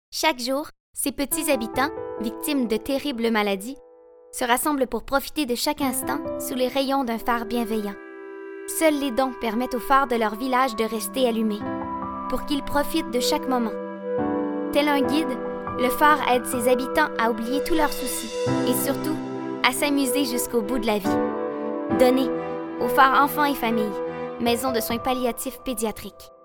Chaque jour, ces petits habitants, victimes de terribles maladies, se rassemblent pour profiter de chaque instant sous les rayons d'un phare bienveillant. Seuls les dons permettent au phare de leur village de rester allumé, pour qu'ils profitent de chaque moment. Tel un guide, le phare aide ses habitants à oublier tous leurs soucis et surtout à s'amuser jusqu'au bout de la vie. Donnez au phare Enfants et Familles, maison de soins palliatifs pédiatriques.